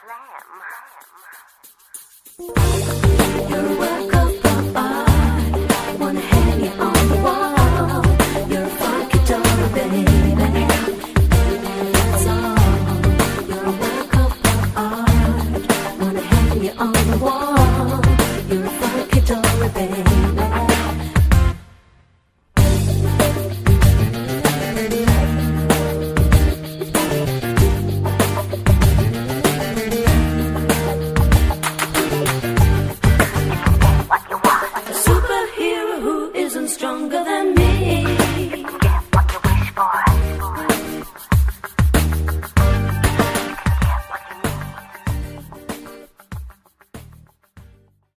You're a work of art. Wanna hang you on the wall. You're a funky doll, baby. That's all. You're a work of art. Wanna hang you on the wall. You're a funky doll, baby. Stronger than me.